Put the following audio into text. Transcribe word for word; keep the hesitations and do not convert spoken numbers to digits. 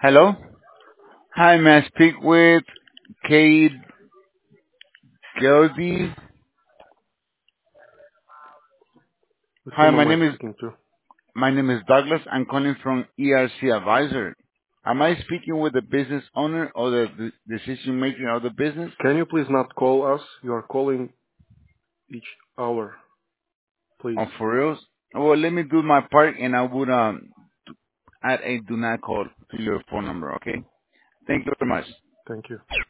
Hello? Hi, may I speak with Kate Geldy? With Hi, whom my am I name is speaking to? my name is Douglas. I'm calling from E R C Advisor. Am I speaking with the business owner or the, the decision maker of the business? Can you please not call us? You are calling each hour, please. Oh, for reals? Well, let me do my part, and I would um add a do not call to your phone number. Okay? Thank you very much. Thank you.